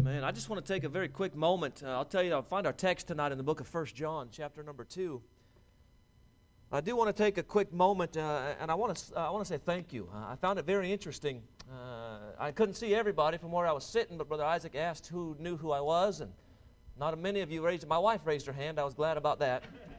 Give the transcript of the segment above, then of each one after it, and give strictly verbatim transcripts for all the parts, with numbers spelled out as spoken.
Man, I just want to take a very quick moment. Uh, I'll tell you, I'll find our text tonight in the book of First John, chapter number two. I do want to take a quick moment, uh, and I want to uh, I want to say thank you. Uh, I found it very interesting. Uh, I couldn't see everybody from where I was sitting, but Brother Isaac asked who knew who I was, and not many of you raised. My wife raised her hand. I was glad about that.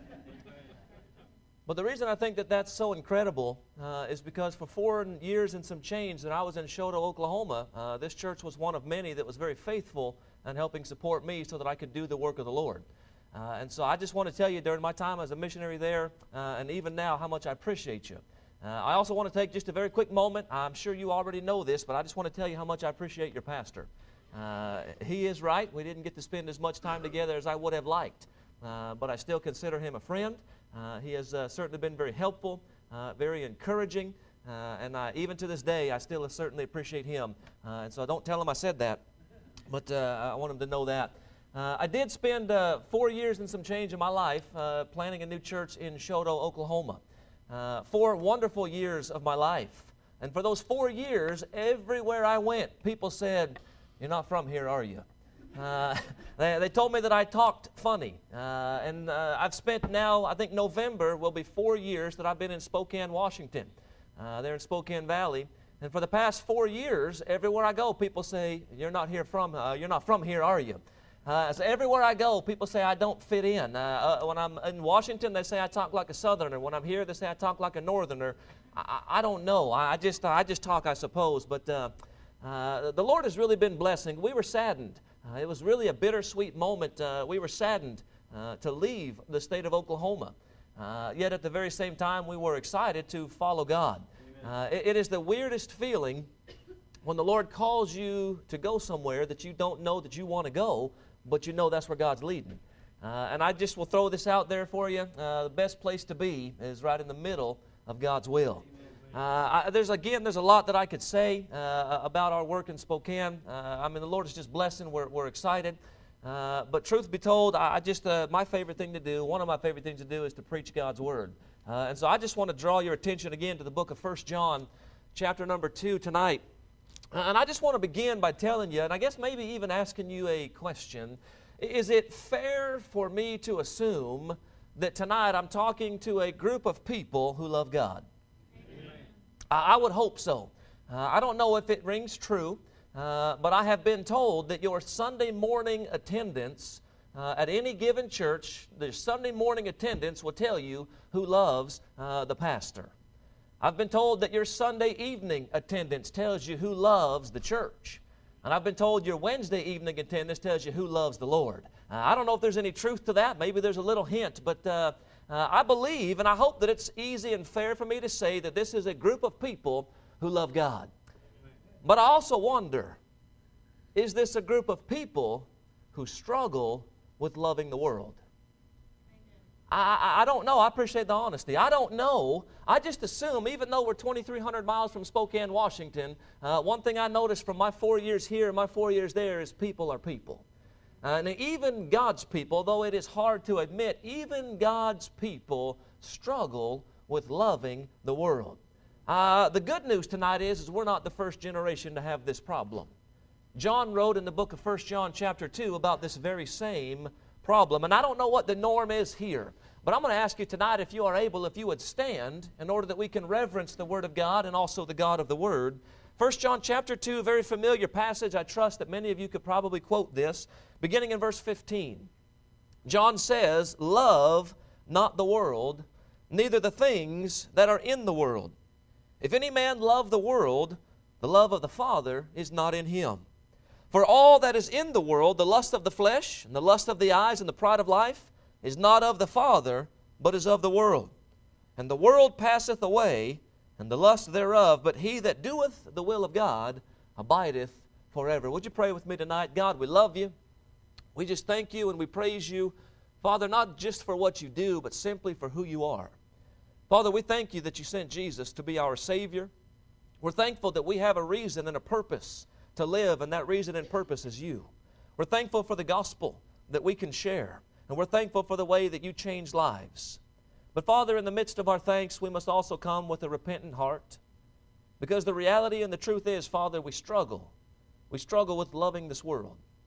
But the reason I think that that's so incredible uh, is because for four years and some change that I was in Shoto, Oklahoma, uh, this church was one of many that was very faithful in helping support me so that I could do the work of the Lord. Uh, and so I just want to tell you during my time as a missionary there, uh, and even now, how much I appreciate you. Uh, I also want to take just a very quick moment. I'm sure you already know this, but I just want to tell you how much I appreciate your pastor. Uh, he is right. We didn't get to spend as much time together as I would have liked, uh, but I still consider him a friend. Uh, he has uh, certainly been very helpful, uh, very encouraging, uh, and I, even to this day, I still certainly appreciate him. Uh, and so I don't tell him I said that, but uh, I want him to know that. Uh, I did spend uh, four years and some change in my life uh, planning a new church in Shoto, Oklahoma. Uh, four wonderful years of my life. And for those four years, everywhere I went, people said, "You're not from here, are you?" Uh, they, they told me that I talked funny, uh, and uh, I've spent now, I think November will be four years that I've been in Spokane, Washington. Uh, there in Spokane Valley, and for the past four years, everywhere I go, people say, "You're not here from, uh, you're not from here, are you?" Uh, so everywhere I go, people say I don't fit in. Uh, uh, when I'm in Washington, they say I talk like a Southerner. When I'm here, they say I talk like a Northerner. I, I, I don't know. I, I just, I just talk, I suppose. But uh, uh, the Lord has really been blessing. We were saddened. Uh, it was really a bittersweet moment. Uh, we were saddened uh, to leave the state of Oklahoma. Uh, yet at the very same time, we were excited to follow God. Uh, it, it is the weirdest feeling when the Lord calls you to go somewhere that you don't know that you want to go, but you know that's where God's leading. Uh, and I just will throw this out there for you. Uh, the best place to be is right in the middle of God's will. Uh, I, there's again, there's a lot that I could say uh, about our work in Spokane. Uh, I mean, the Lord is just blessing. We're, we're excited. Uh, but truth be told, I, I just uh, my favorite thing to do, one of my favorite things to do, is to preach God's word. Uh, and so I just want to draw your attention again to the book of First John, chapter number two tonight. Uh, and I just want to begin by telling you, and I guess maybe even asking you a question: is it fair for me to assume that tonight I'm talking to a group of people who love God? I would hope so. Uh, I don't know if it rings true, uh, but I have been told that your Sunday morning attendance uh, at any given church, the Sunday morning attendance will tell you who loves uh, the pastor. I've been told that your Sunday evening attendance tells you who loves the church. And I've been told your Wednesday evening attendance tells you who loves the Lord. Uh, I don't know if there's any truth to that. Maybe there's a little hint, but uh, Uh, I believe, and I hope that it's easy and fair for me to say that this is a group of people who love God. But I also wonder, is this a group of people who struggle with loving the world? I, I, I don't know. I appreciate the honesty. I don't know. I just assume, even though we're twenty-three hundred miles from Spokane, Washington, uh, one thing I noticed from my four years here and my four years there is people are people. Uh, and even God's people, though it is hard to admit, even God's people struggle with loving the world. Uh, the good news tonight is, is we're not the first generation to have this problem. John wrote in the book of First John chapter two about this very same problem. And I don't know what the norm is here, but I'm going to ask you tonight, if you are able, if you would stand in order that we can reverence the Word of God and also the God of the Word. First John chapter two, a very familiar passage. I trust that many of you could probably quote this. Beginning in verse fifteen, John says, "Love not the world, neither the things that are in the world. If any man love the world, the love of the Father is not in him. For all that is in the world, the lust of the flesh, and the lust of the eyes, and the pride of life, is not of the Father, but is of the world. And the world passeth away, and the lust thereof, but he that doeth the will of God abideth forever." Would you pray with me tonight? God, we love you. We just thank you and we praise you, Father, not just for what you do, but simply for who you are. Father, we thank you that you sent Jesus to be our Savior. We're thankful that we have a reason and a purpose to live, and that reason and purpose is you. We're thankful for the gospel that we can share, and we're thankful for the way that you change lives. But Father, in the midst of our thanks, we must also come with a repentant heart, because the reality and the truth is, Father, we struggle. We struggle with loving this world.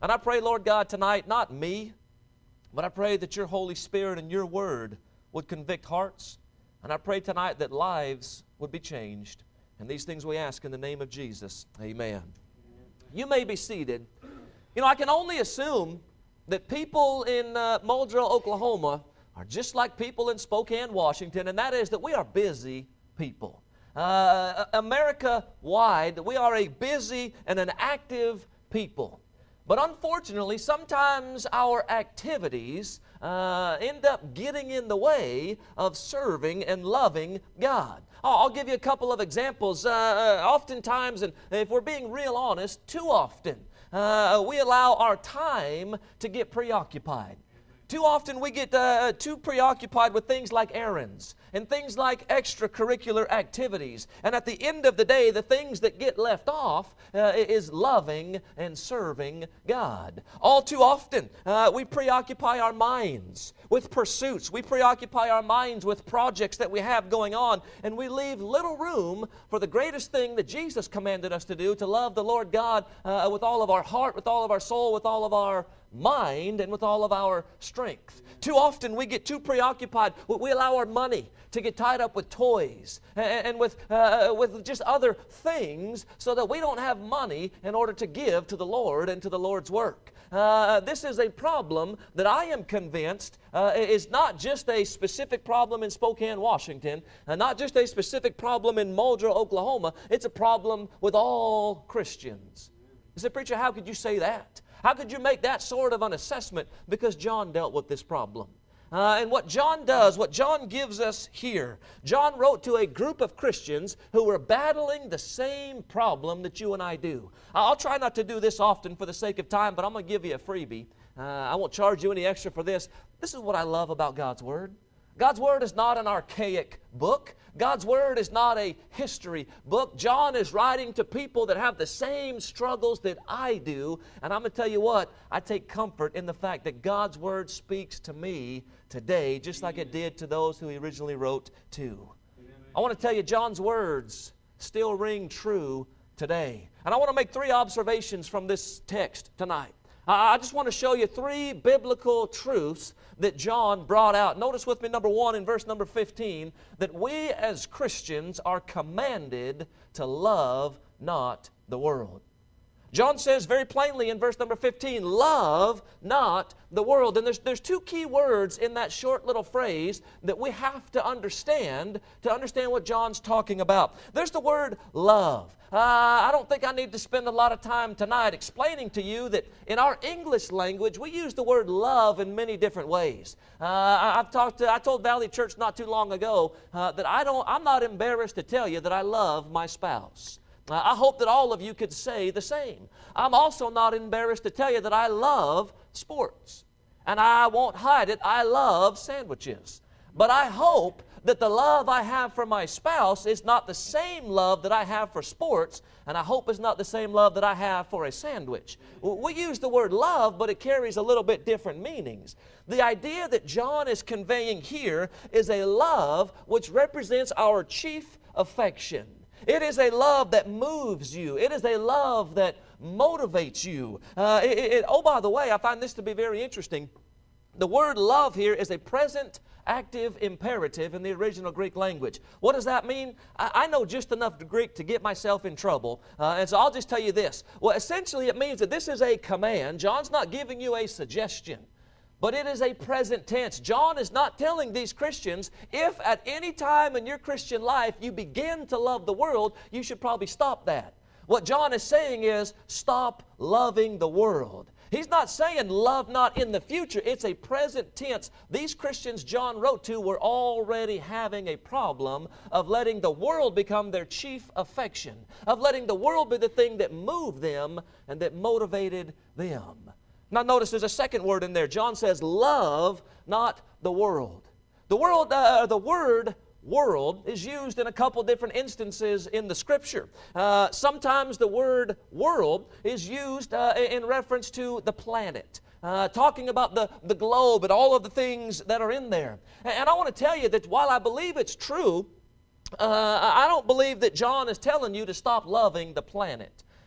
And I pray, Lord God, tonight, not me, but I pray that your Holy Spirit and your word would convict hearts. And I pray tonight that lives would be changed. And these things we ask in the name of Jesus. Amen. You may be seated. You know, I can only assume that people in uh, Muldrow, Oklahoma are just like people in Spokane, Washington, and that is that we are busy people. Uh, America-wide, we are a busy and an active people. But unfortunately, sometimes our activities uh, end up getting in the way of serving and loving God. I'll, I'll give you a couple of examples. Uh, oftentimes, and if we're being real honest, too often, uh, we allow our time to get preoccupied. Too often we get uh, too preoccupied with things like errands and things like extracurricular activities. And at the end of the day, the things that get left off uh, is loving and serving God. All too often, uh, we preoccupy our minds with pursuits. We preoccupy our minds with projects that we have going on, and we leave little room for the greatest thing that Jesus commanded us to do, to love the Lord God uh, with all of our heart, with all of our soul, with all of our mind, and with all of our strength. Too often we get too preoccupied. We allow our money to get tied up with toys and, and with, uh, with just other things so that we don't have money in order to give to the Lord and to the Lord's work. Uh, this is a problem that I am convinced uh, is not just a specific problem in Spokane, Washington, and not just a specific problem in Muldrow, Oklahoma. It's a problem with all Christians. You say, preacher, how could you say that? How could you make that sort of an assessment? Because John dealt with this problem. Uh, and what John does, what John gives us here, John wrote to a group of Christians who were battling the same problem that you and I do. I'll try not to do this often for the sake of time, but I'm going to give you a freebie. Uh, I won't charge you any extra for this. This is what I love about God's Word. God's Word is not an archaic book. God's Word is not a history book. John is writing to people that have the same struggles that I do. And I'm going to tell you what, I take comfort in the fact that God's Word speaks to me today, just like it did to those who He originally wrote to. I want to tell you, John's words still ring true today. And I want to make three observations from this text tonight. I just want to show you three biblical truths that John brought out. Notice with me, number one, in verse number fifteen, that we as Christians are commanded to love not the world. John says very plainly in verse number fifteen, love not the world. And there's, there's two key words in that short little phrase that we have to understand to understand what John's talking about. There's the word love. Uh, I don't think I need to spend a lot of time tonight explaining to you that in our English language, we use the word love in many different ways. Uh, I, I've talked to, I told Valley Church not too long ago uh, that I don't, I'm not embarrassed to tell you that I love my spouse. Uh, I hope that all of you could say the same. I'm also not embarrassed to tell you that I love sports. And I won't hide it, I love sandwiches. But I hope that the love I have for my spouse is not the same love that I have for sports, and I hope it's not the same love that I have for a sandwich. We use the word love, but it carries a little bit different meanings. The idea that John is conveying here is a love which represents our chief affection. It is a love that moves you. It is a love that motivates you. Uh, it, it, oh, by the way, I find this to be very interesting. The word love here is a present active imperative in the original Greek language. What does that mean? I, I know just enough Greek to get myself in trouble, uh, and so I'll just tell you this. Well, essentially it means that this is a command. John's not giving you a suggestion, but it is a present tense. John is not telling these Christians, if at any time in your Christian life you begin to love the world, you should probably stop that. What John is saying is, stop loving the world. He's not saying love not in the future. It's a present tense. These Christians John wrote to were already having a problem of letting the world become their chief affection, of letting the world be the thing that moved them and that motivated them. Now notice there's a second word in there. John says, love not the world. The world, uh, the word world is used in a couple different instances in the Scripture. Uh, sometimes the word world is used uh, in reference to the planet, uh, talking about the, the globe and all of the things that are in there. And, and I want to tell you that while I believe it's true, uh, I don't believe that John is telling you to stop loving the planet.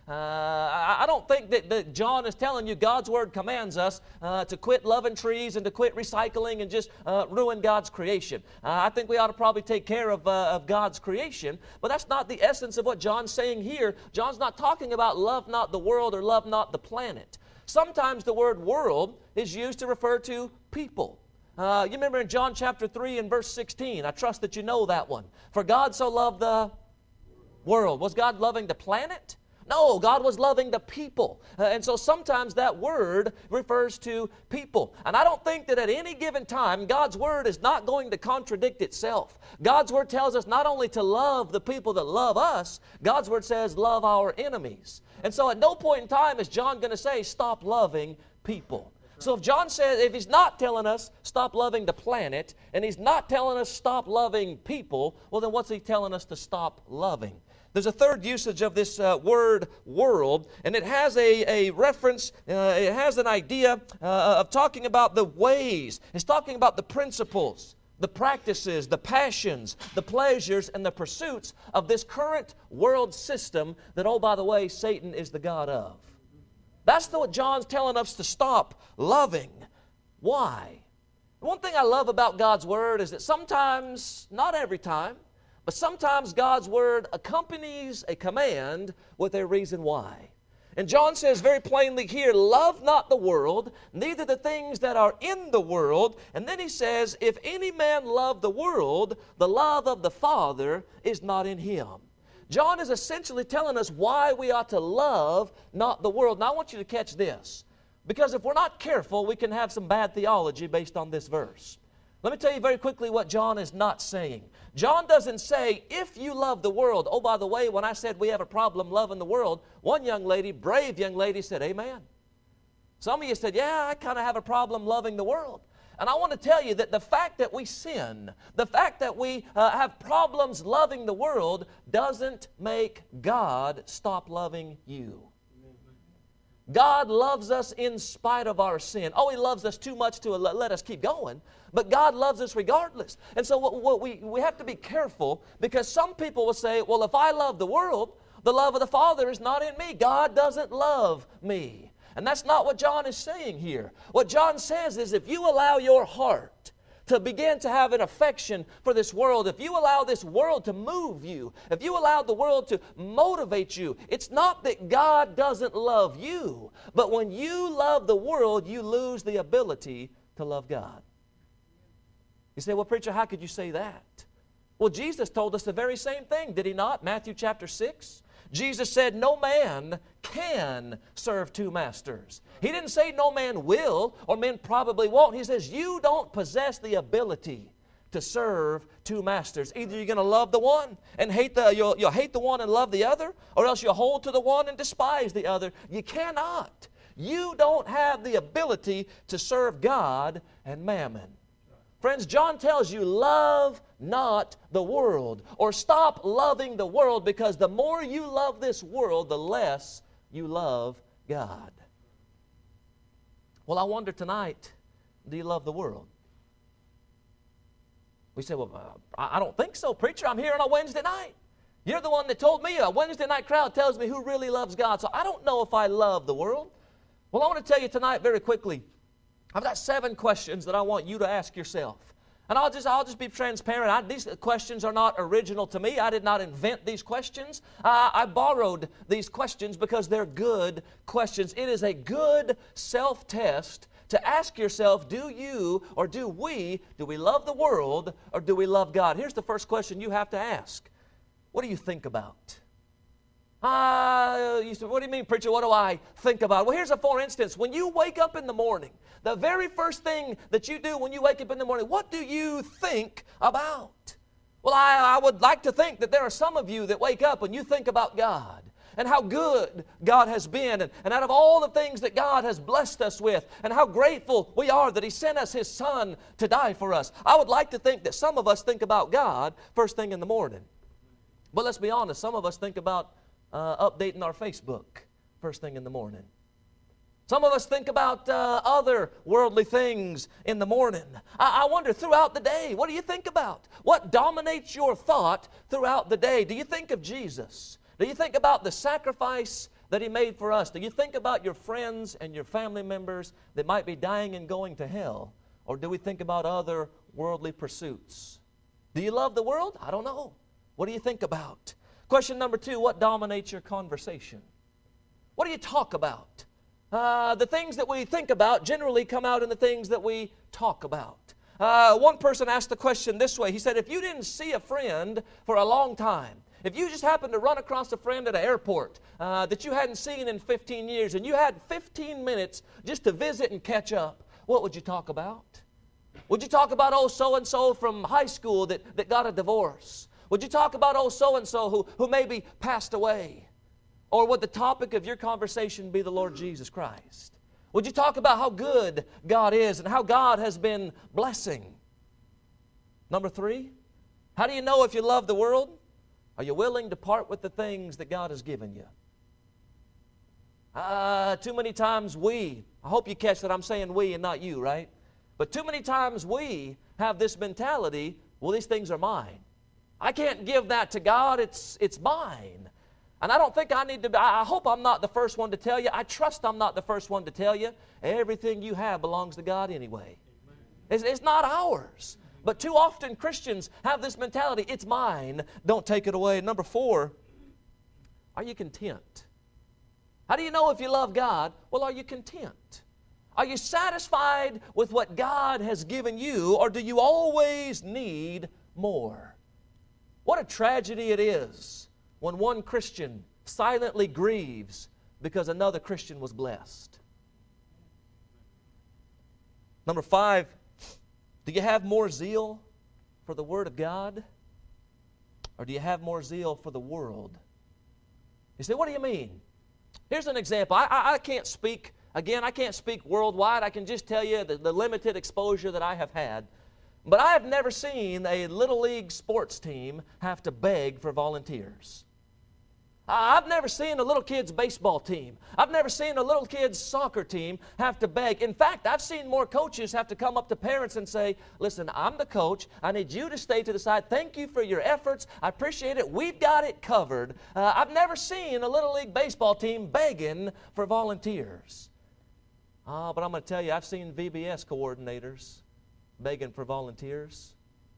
Uh, I, I don't think that, that John is telling you God's Word commands us uh, to quit loving trees and to quit recycling and just uh, ruin God's creation. Uh, I think we ought to probably take care of, uh, of God's creation, but that's not the essence of what John's saying here. John's not talking about love not the world or love not the planet. Sometimes the word world is used to refer to people. Uh, you remember in John chapter three and verse sixteen, I trust that you know that one. For God so loved the world. Was God loving the planet? No, God was loving the people. Uh, and so sometimes that word refers to people. And I don't think that at any given time, God's Word is not going to contradict itself. God's Word tells us not only to love the people that love us, God's Word says love our enemies. And so at no point in time is John going to say stop loving people. So if John says, if he's not telling us stop loving the planet, and he's not telling us stop loving people, well then what's he telling us to stop loving? There's a third usage of this uh, word world, and it has a, a reference, uh, it has an idea uh, of talking about the ways. It's talking about the principles, the practices, the passions, the pleasures, and the pursuits of this current world system that, oh, by the way, Satan is the god of. That's what John's telling us to stop loving. Why? One thing I love about God's Word is that sometimes, not every time, but sometimes God's Word accompanies a command with a reason why. And John says very plainly here, love not the world, neither the things that are in the world. And then he says, if any man love the world, the love of the Father is not in him. John is essentially telling us why we ought to love not the world. Now I want you to catch this, because if we're not careful, we can have some bad theology based on this verse. Let me tell you very quickly what John is not saying. John doesn't say, if you love the world. Oh, by the way, when I said we have a problem loving the world, one young lady, brave young lady, said, amen. Some of you said, yeah, I kind of have a problem loving the world. And I want to tell you that the fact that we sin, the fact that we uh, have problems loving the world, doesn't make God stop loving you. God loves us in spite of our sin. Oh, He loves us too much to let us keep going, but God loves us regardless. And so what, what we, we have to be careful, because some people will say, well, if I love the world, the love of the Father is not in me. God doesn't love me. And that's not what John is saying here. What John says is if you allow your heart to begin to have an affection for this world, if you allow this world to move you, if you allow the world to motivate you, it's not that God doesn't love you, but when you love the world, you lose the ability to love God. You say, well, preacher, how could you say that? Well, Jesus told us the very same thing, did He not? Matthew chapter six. Jesus said, no man can serve two masters. He didn't say no man will or men probably won't. He says you don't possess the ability to serve two masters. Either you're going to love the one and hate the, you'll, you'll hate the one and love the other, or else you'll hold to the one and despise the other. You cannot. You don't have the ability to serve God and mammon. Friends, John tells you, love not the world, or stop loving the world, because the more you love this world, the less you love God. Well, I wonder tonight, do you love the world? We say, well, I don't think so, preacher. I'm here on a Wednesday night. You're the one that told me. A Wednesday night crowd tells me who really loves God, so I don't know if I love the world. Well, I want to tell you tonight very quickly, I've got seven questions that I want you to ask yourself. And I'll just, I'll just be transparent. I, these questions are not original to me. I did not invent these questions. Uh, I borrowed these questions because they're good questions. It is a good self-test to ask yourself, do you or do we, do we love the world or do we love God? Here's the first question you have to ask. What do you think about? Uh, you said, what do you mean, preacher? What do I think about? Well, here's a for instance. When you wake up in the morning, the very first thing that you do when you wake up in the morning, what do you think about? Well, I, I would like to think that there are some of you that wake up and you think about God and how good God has been, and, and out of all the things that God has blessed us with, and how grateful we are that He sent us His Son to die for us. I would like to think that some of us think about God first thing in the morning. But let's be honest, some of us think about Uh, updating our Facebook first thing in the morning. Some of us think about uh, other worldly things in the morning. I, I wonder, throughout the day, what do you think about? What dominates your thought throughout the day? Do you think of Jesus? Do you think about the sacrifice that He made for us? Do you think about your friends and your family members that might be dying and going to hell? Or do we think about other worldly pursuits? Do you love the world? I don't know. What do you think about? Question number two, what dominates your conversation? What do you talk about? Uh, the things that we think about generally come out in the things that we talk about. Uh, one person asked the question this way. He said, if you didn't see a friend for a long time, if you just happened to run across a friend at an airport uh, that you hadn't seen in fifteen years, and you had fifteen minutes just to visit and catch up, what would you talk about? Would you talk about, oh, so-and-so from high school that, that got a divorce? Would you talk about, oh, so-and-so who, who maybe passed away? Or would the topic of your conversation be the Lord Jesus Christ? Would you talk about how good God is and how God has been blessing? Number three, how do you know if you love the world? Are you willing to part with the things that God has given you? Uh, too many times we, I hope you catch that I'm saying we and not you, right? But too many times we have this mentality, well, these things are mine. I can't give that to God, it's, it's mine. And I don't think I need to, I hope I'm not the first one to tell you. I trust I'm not the first one to tell you. Everything you have belongs to God anyway. It's, it's not ours. But too often Christians have this mentality, it's mine, don't take it away. Number four, are you content? How do you know if you love God? Well, are you content? Are you satisfied with what God has given you, or do you always need more? What a tragedy it is when one Christian silently grieves because another Christian was blessed. Number five, do you have more zeal for the Word of God, or do you have more zeal for the world? You say, what do you mean? Here's an example. I, I, I can't speak, again, I can't speak worldwide. I can just tell you the, the limited exposure that I have had. But I have never seen a Little League sports team have to beg for volunteers. I've never seen a little kid's baseball team. I've never seen a little kid's soccer team have to beg. In fact, I've seen more coaches have to come up to parents and say, listen, I'm the coach. I need you to stay to the side. Thank you for your efforts. I appreciate it. We've got it covered. Uh, I've never seen a Little League baseball team begging for volunteers. Uh, but I'm going to tell you, I've seen V B S coordinators begging for volunteers.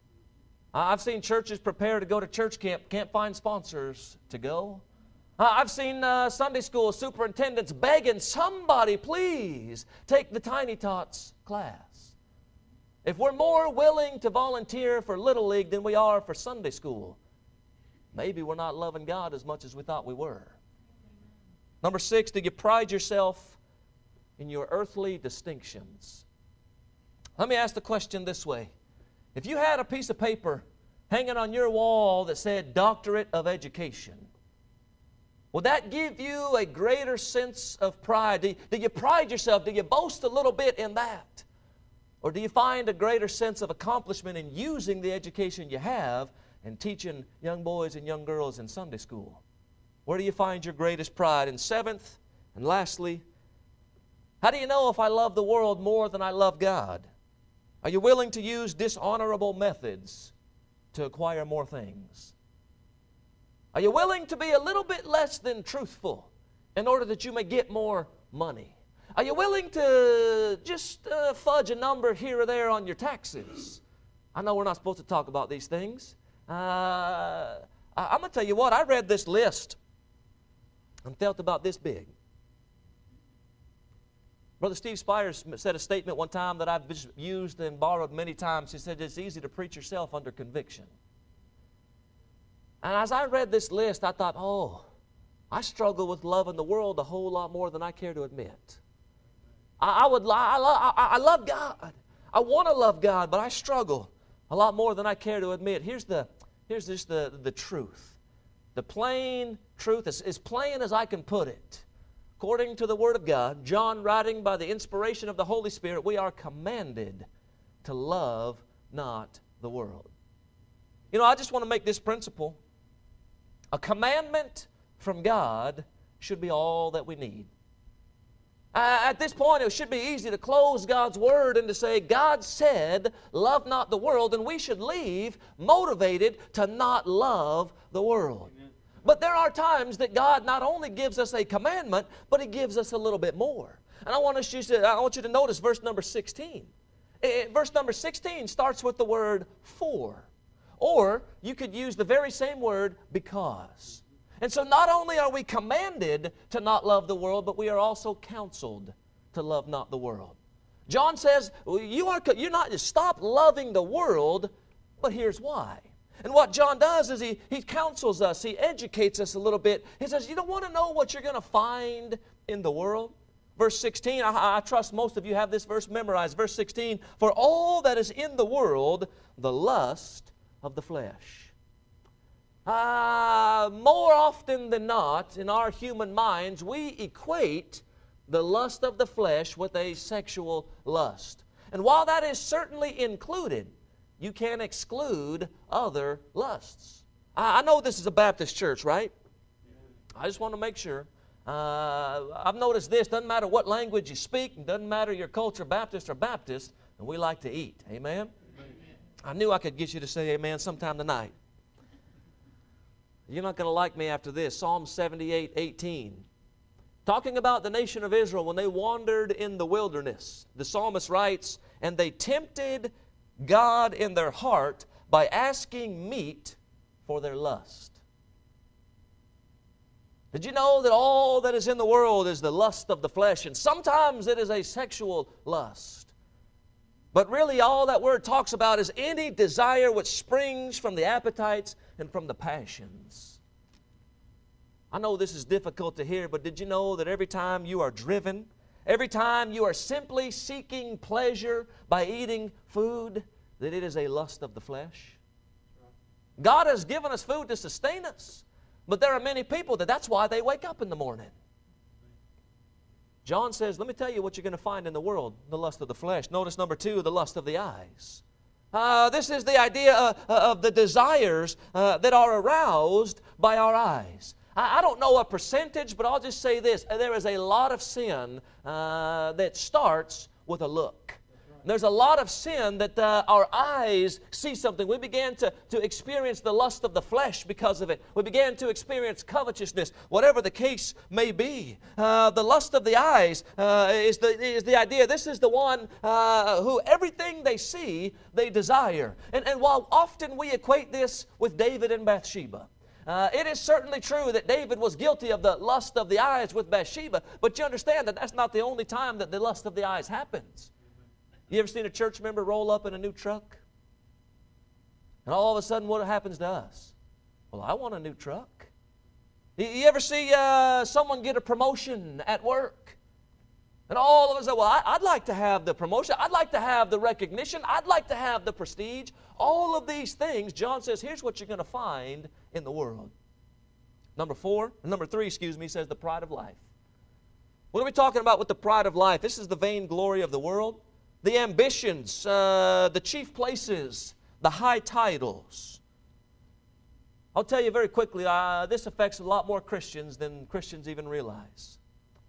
I've seen churches prepare to go to church camp, can't find sponsors to go. I've seen uh, Sunday school superintendents begging, somebody please take the Tiny Tots class. If we're more willing to volunteer for Little League than we are for Sunday school, maybe we're not loving God as much as we thought we were. Number six, do you pride yourself in your earthly distinctions? Let me ask the question this way. If you had a piece of paper hanging on your wall that said Doctorate of Education, would that give you a greater sense of pride? Do you, do you pride yourself? Do you boast a little bit in that? Or do you find a greater sense of accomplishment in using the education you have and teaching young boys and young girls in Sunday school? Where do you find your greatest pride? And seventh, and lastly, how do you know if I love the world more than I love God? Are you willing to use dishonorable methods to acquire more things? Are you willing to be a little bit less than truthful in order that you may get more money? Are you willing to just uh, fudge a number here or there on your taxes? I know we're not supposed to talk about these things. Uh, I, I'm going to tell you what, I read this list and felt about this big. Brother Steve Spires said a statement one time that I've used and borrowed many times. He said, it's easy to preach yourself under conviction. And as I read this list, I thought, oh, I struggle with loving the world a whole lot more than I care to admit. I, I would, I, I, I love God. I want to love God, but I struggle a lot more than I care to admit. Here's the, here's just the, the truth. The plain truth, is as plain as I can put it. According to the Word of God, John writing by the inspiration of the Holy Spirit, we are commanded to love not the world. You know, I just want to make this principle. A commandment from God should be all that we need. Uh, at this point, it should be easy to close God's Word and to say, God said, love not the world, and we should leave motivated to not love the world. Amen. But there are times that God not only gives us a commandment, but He gives us a little bit more. And I want, us you to, I want you to notice verse number sixteen. It, verse number sixteen starts with the word for. Or you could use the very same word, because. And so not only are we commanded to not love the world, but we are also counseled to love not the world. John says, you are, you're not to stop loving the world, but here's why. And what John does is he, he counsels us, he educates us a little bit. He says, you don't want to know what you're going to find in the world? Verse sixteen, I, I trust most of you have this verse memorized. Verse sixteen, for all that is in the world, the lust of the flesh. Uh, more often than not, in our human minds, we equate the lust of the flesh with a sexual lust. And while that is certainly included, you can't exclude other lusts. I, I know this is a Baptist church, right? I just want to make sure. Uh, I've noticed this, doesn't matter what language you speak, doesn't matter your culture, Baptist or Baptist, and we like to eat. Amen? Amen. I knew I could get you to say amen sometime tonight. You're not going to like me after this. Psalm seventy-eight, eighteen. Talking about the nation of Israel when they wandered in the wilderness. The psalmist writes, and they tempted God in their heart by asking meat for their lust. Did you know that all that is in the world is the lust of the flesh? And sometimes it is a sexual lust. But really all that word talks about is any desire which springs from the appetites and from the passions. I know this is difficult to hear, but did you know that every time you are driven, every time you are simply seeking pleasure by eating food, that it is a lust of the flesh? God has given us food to sustain us. But there are many people that that's why they wake up in the morning. John says, let me tell you what you're going to find in the world, the lust of the flesh. Notice number two, the lust of the eyes. Uh, this is the idea uh, of the desires uh, that are aroused by our eyes. I, I don't know a percentage, but I'll just say this. There is a lot of sin uh, that starts with a look. There's a lot of sin that uh, our eyes see something. We began to, to experience the lust of the flesh because of it. We began to experience covetousness, whatever the case may be. Uh, the lust of the eyes uh, is, the, is the idea. This is the one uh, who everything they see, they desire. And, and while often we equate this with David and Bathsheba, Uh, it is certainly true that David was guilty of the lust of the eyes with Bathsheba, but you understand that that's not the only time that the lust of the eyes happens. You ever seen a church member roll up in a new truck? And all of a sudden, what happens to us? Well, I want a new truck. You, you ever see uh, someone get a promotion at work? And all of us say, well, I, I'd like to have the promotion. I'd like to have the recognition. I'd like to have the prestige. All of these things, John says, here's what you're going to find in the world. Number four, number three, excuse me, says the pride of life. What are we talking about with the pride of life? This is the vainglory of the world. The ambitions, uh, the chief places, the high titles. I'll tell you very quickly, uh, this affects a lot more Christians than Christians even realize.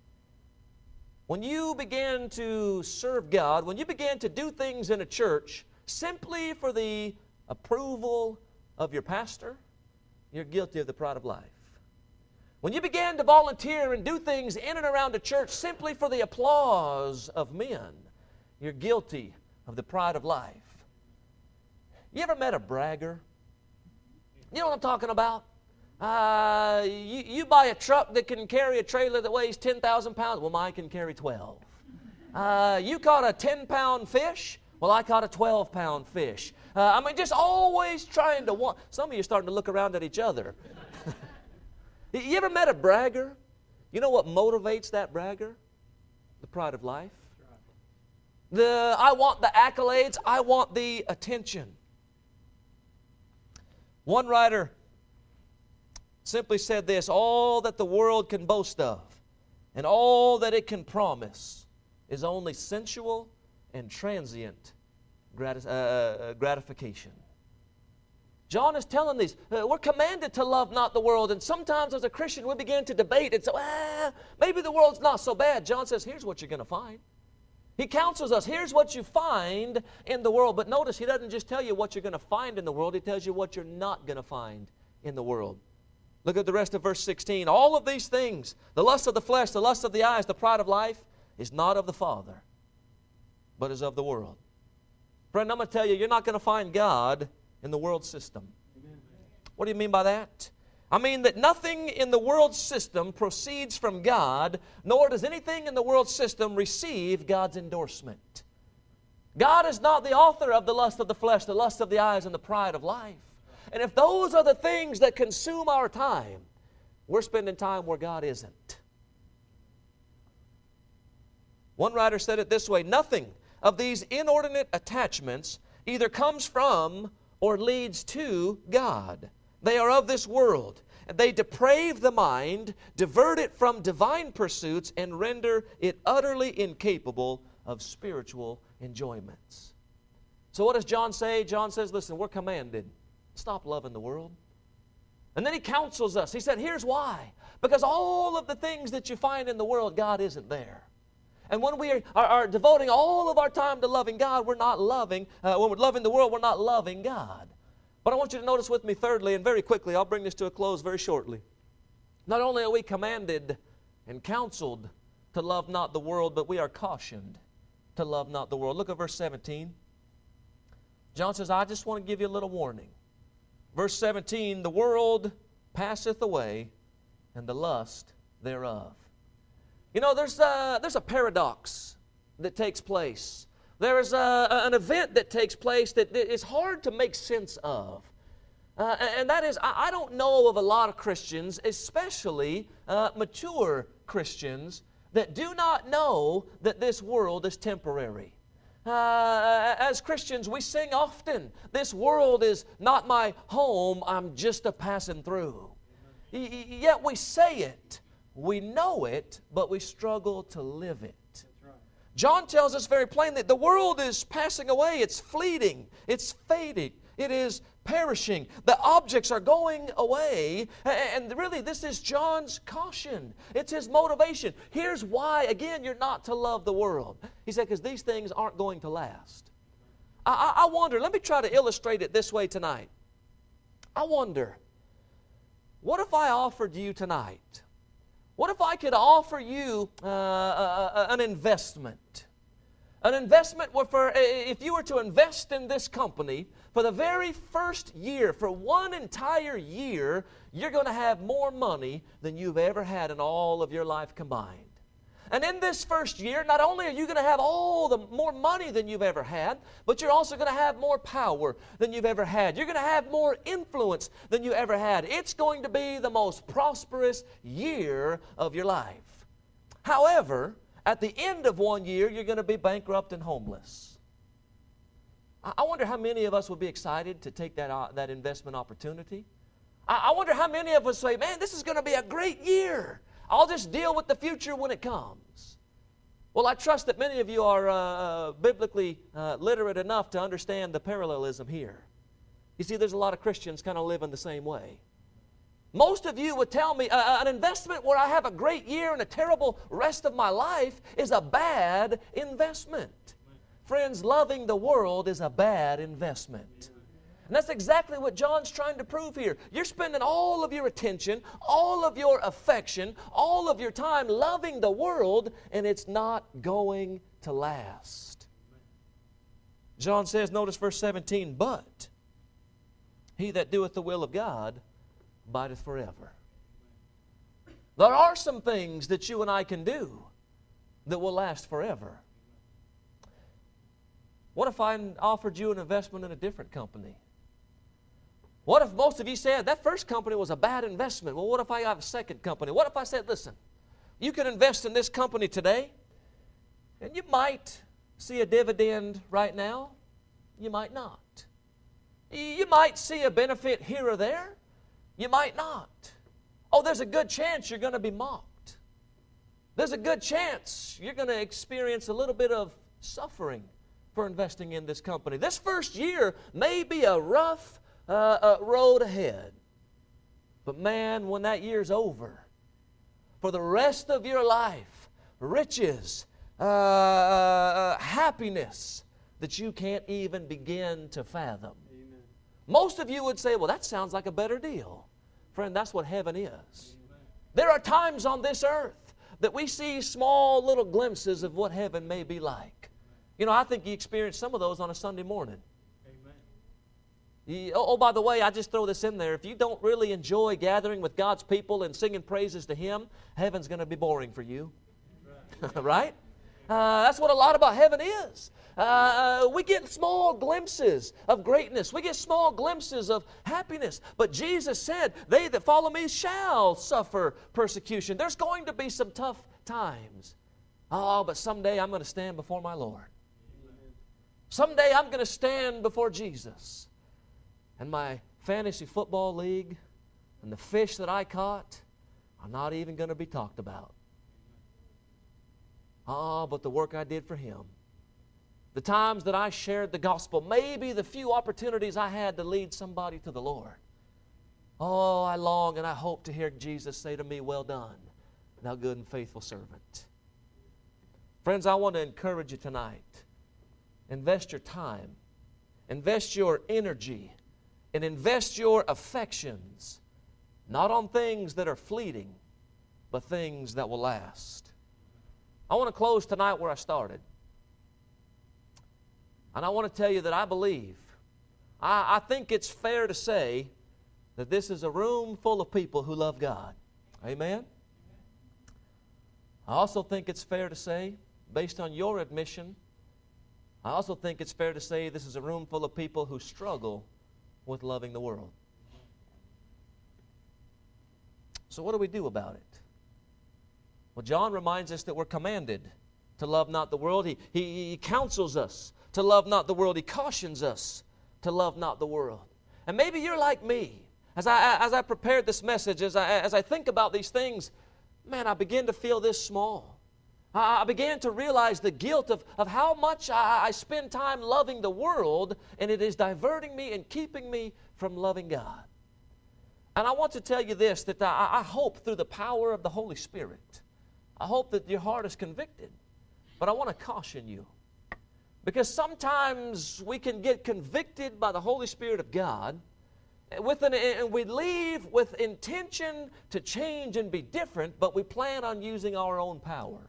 When you begin to serve God, when you begin to do things in a church simply for the approval of your pastor, you're guilty of the pride of life. When you begin to volunteer and do things in and around a church simply for the applause of men, you're guilty of the pride of life. You ever met a bragger? You know what I'm talking about? Uh, you, you buy a truck that can carry a trailer that weighs ten thousand pounds. Well, mine can carry twelve. Uh, you caught a ten pound fish. Well, I caught a twelve pound fish. Uh, I mean, just always trying to want. Some of you are starting to look around at each other. You ever met a bragger? You know what motivates that bragger? The pride of life. The, I want the accolades. I want the attention. One writer simply said this, all that the world can boast of and all that it can promise is only sensual and transient gratis, uh, gratification. John is telling these, uh, we're commanded to love not the world, and sometimes as a Christian we begin to debate and say, ah, maybe the world's not so bad. John says, here's what you're going to find. He counsels us, here's what you find in the world. But notice, he doesn't just tell you what you're going to find in the world, he tells you what you're not going to find in the world. Look at the rest of verse sixteen. All of these things, the lust of the flesh, the lust of the eyes, the pride of life, is not of the Father, but is of the world. Friend, I'm going to tell you, you're not going to find God in the world system. Amen. What do you mean by that? I mean that nothing in the world system proceeds from God, nor does anything in the world system receive God's endorsement. God is not the author of the lust of the flesh, the lust of the eyes, and the pride of life. And if those are the things that consume our time, we're spending time where God isn't. One writer said it this way, nothing of these inordinate attachments either comes from or leads to God. They are of this world, and they deprave the mind, divert it from divine pursuits, and render it utterly incapable of spiritual enjoyments. So what does John say? John says, listen, we're commanded. Stop loving the world. And then he counsels us. He said, here's why. Because all of the things that you find in the world, God isn't there. And when we are, are, are devoting all of our time to loving God, we're not loving, uh, when we're loving the world, we're not loving God. But I want you to notice with me thirdly, and very quickly, I'll bring this to a close very shortly. Not only are we commanded and counseled to love not the world, but we are cautioned to love not the world. Look at verse seventeen. John says, I just want to give you a little warning. Verse seventeen, the world passeth away, and the lust thereof. You know, there's a, there's a paradox that takes place. There is a, an event that takes place that is hard to make sense of. Uh, and that is, I, I don't know of a lot of Christians, especially uh, mature Christians, that do not know that this world is temporary. Uh, as Christians, we sing often, this world is not my home, I'm just a passing through. Y- yet we say it, we know it, but we struggle to live it. John tells us very plainly that the world is passing away, it's fleeting, it's fading, it is perishing. The objects are going away, and really this is John's caution. It's his motivation. Here's why, again, you're not to love the world. He said, because these things aren't going to last. I, I, I wonder, let me try to illustrate it this way tonight. I wonder, what if I offered you tonight, what if I could offer you uh, uh, an investment? An investment where for, if you were to invest in this company, for the very first year, for one entire year, you're going to have more money than you've ever had in all of your life combined. And in this first year, not only are you going to have all the more money than you've ever had, but you're also going to have more power than you've ever had. You're going to have more influence than you ever had. It's going to be the most prosperous year of your life. However, at the end of one year, you're going to be bankrupt and homeless. I wonder how many of us would be excited to take that, uh, that investment opportunity. I, I wonder how many of us say, man, this is going to be a great year. I'll just deal with the future when it comes. Well, I trust that many of you are uh, biblically uh, literate enough to understand the parallelism here. You see, there's a lot of Christians kind of living the same way. Most of you would tell me uh, an investment where I have a great year and a terrible rest of my life is a bad investment. Friends, loving the world is a bad investment. And that's exactly what John's trying to prove here. You're spending all of your attention, all of your affection, all of your time loving the world, and it's not going to last. John says, notice verse seventeen, but he that doeth the will of God abideth forever. There are some things that you and I can do that will last forever. What if I offered you an investment in a different company? What if most of you said, that first company was a bad investment? Well, what if I have a second company? What if I said, listen, you can invest in this company today, and you might see a dividend right now. You might not. You might see a benefit here or there. You might not. Oh, there's a good chance you're going to be mocked. There's a good chance you're going to experience a little bit of suffering for investing in this company. This first year may be a rough uh, uh, road ahead. But man, when that year's over, for the rest of your life, riches, uh, uh, happiness that you can't even begin to fathom. Amen. Most of you would say, well, that sounds like a better deal. Friend, that's what heaven is. There are times on this earth that we see small little glimpses of what heaven may be like. You know, I think you experience some of those on a Sunday morning. You, oh, oh, by the way, I just throw this in there. If you don't really enjoy gathering with God's people and singing praises to Him, heaven's going to be boring for you. Right? Uh, that's what a lot about heaven is. Uh, we get small glimpses of greatness. We get small glimpses of happiness. But Jesus said, they that follow me shall suffer persecution. There's going to be some tough times. Oh, but someday I'm going to stand before my Lord. Someday I'm going to stand before Jesus. And my fantasy football league and the fish that I caught are not even going to be talked about. Ah, but the work I did for Him, the times that I shared the gospel, maybe the few opportunities I had to lead somebody to the Lord. Oh, I long and I hope to hear Jesus say to me, well done, thou good and faithful servant. Friends, I want to encourage you tonight. Invest your time. Invest your energy. And invest your affections, not on things that are fleeting, but things that will last. I want to close tonight where I started. And I want to tell you that I believe, I, I think it's fair to say that this is a room full of people who love God. Amen? I also think it's fair to say, based on your admission, I also think it's fair to say this is a room full of people who struggle with loving the world. So what do we do about it? Well, John reminds us that we're commanded to love not the world. He, he, he counsels us to love not the world. He cautions us to love not the world. And maybe you're like me. As I, as I prepared this message, as I, as I think about these things, man, I begin to feel this small. I, I began to realize the guilt of, of how much I, I spend time loving the world, and it is diverting me and keeping me from loving God. And I want to tell you this, that I, I hope through the power of the Holy Spirit, I hope that your heart is convicted. But I want to caution you. Because sometimes we can get convicted by the Holy Spirit of God, with an, and we leave with intention to change and be different, but we plan on using our own power.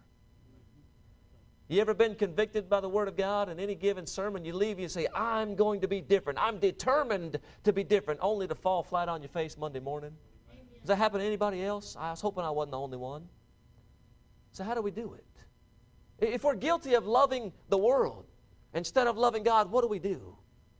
You ever been convicted by the Word of God in any given sermon? You leave, you say, I'm going to be different. I'm determined to be different, only to fall flat on your face Monday morning. Does that happen to anybody else? I was hoping I wasn't the only one. So how do we do it? If we're guilty of loving the world instead of loving God, what do we do?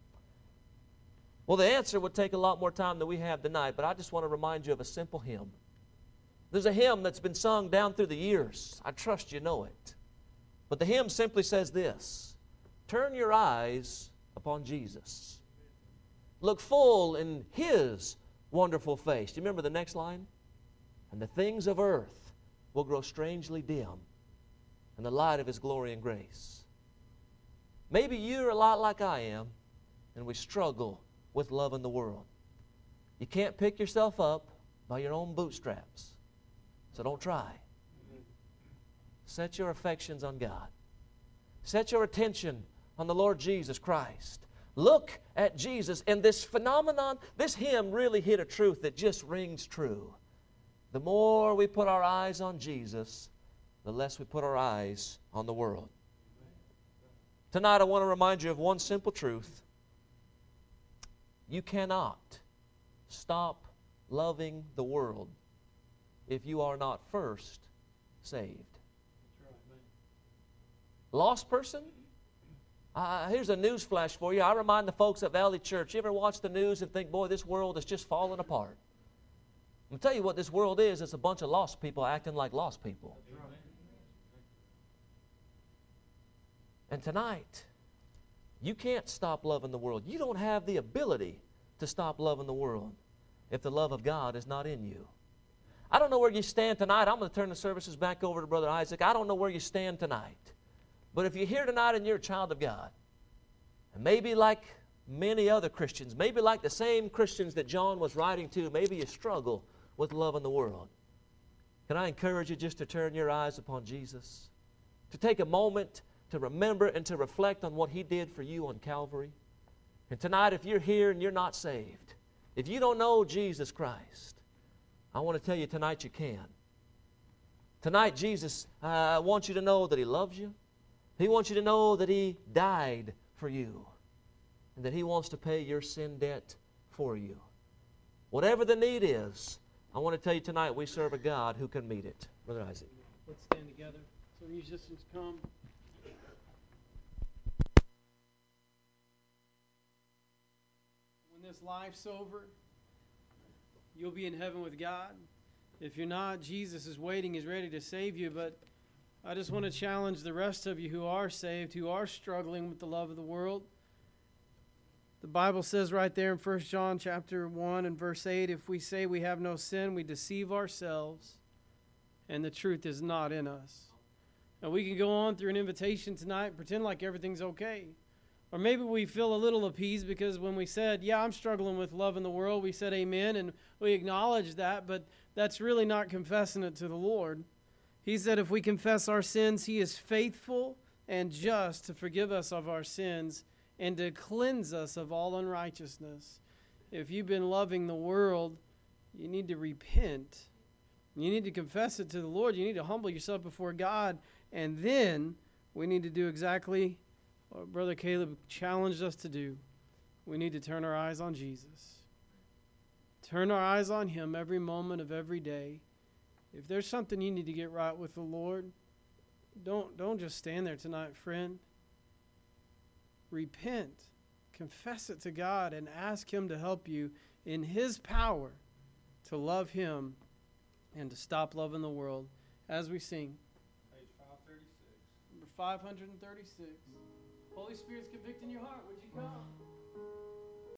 Well, the answer would take a lot more time than we have tonight, but I just want to remind you of a simple hymn. There's a hymn that's been sung down through the years. I trust you know it. But the hymn simply says this: turn your eyes upon Jesus. Look full in His wonderful face. Do you remember the next line? And the things of earth will grow strangely dim in the light of His glory and grace. Maybe you're a lot like I am, and we struggle with loving the world. You can't pick yourself up by your own bootstraps, so don't try. Set your affections on God. Set your attention on the Lord Jesus Christ. Look at Jesus. And this phenomenon, this hymn really hit a truth that just rings true. The more we put our eyes on Jesus, the less we put our eyes on the world. Tonight I want to remind you of one simple truth. You cannot stop loving the world if you are not first saved. Lost person? Uh, here's a news flash for you. I remind the folks at Valley Church, you ever watch the news and think, boy, this world is just falling apart? I'm going to tell you what this world is. It's a bunch of lost people acting like lost people. And tonight, you can't stop loving the world. You don't have the ability to stop loving the world if the love of God is not in you. I don't know where you stand tonight. I'm going to turn the services back over to Brother Isaac. I don't know where you stand tonight. But if you're here tonight and you're a child of God, and maybe like many other Christians, maybe like the same Christians that John was writing to, maybe you struggle with loving the world, can I encourage you just to turn your eyes upon Jesus? To take a moment to remember and to reflect on what He did for you on Calvary? And tonight, if you're here and you're not saved, if you don't know Jesus Christ, I want to tell you tonight you can. Tonight Jesus uh, wants you to know that He loves you. He wants you to know that He died for you and that He wants to pay your sin debt for you. Whatever the need is, I want to tell you tonight we serve a God who can meet it. Brother Isaac. Let's stand together. So musicians come. When this life's over, you'll be in heaven with God. If you're not, Jesus is waiting, is ready to save you. But I just want to challenge the rest of you who are saved, who are struggling with the love of the world. The Bible says right there in First John chapter one and verse eight, if we say we have no sin, we deceive ourselves, and the truth is not in us. And we can go on through an invitation tonight and pretend like everything's okay. Or maybe we feel a little appeased because when we said, yeah, I'm struggling with love in the world, we said amen, and we acknowledge that, but that's really not confessing it to the Lord. He said if we confess our sins, He is faithful and just to forgive us of our sins and to cleanse us of all unrighteousness. If you've been loving the world, you need to repent. You need to confess it to the Lord. You need to humble yourself before God. And then we need to do exactly what Brother Caleb challenged us to do. We need to turn our eyes on Jesus. Turn our eyes on Him every moment of every day. If there's something you need to get right with the Lord, don't, don't just stand there tonight, friend. Repent. Confess it to God and ask Him to help you in His power to love Him and to stop loving the world as we sing. Page five thirty-six. Number five thirty-six. Holy Spirit's convicting your heart. Would you come?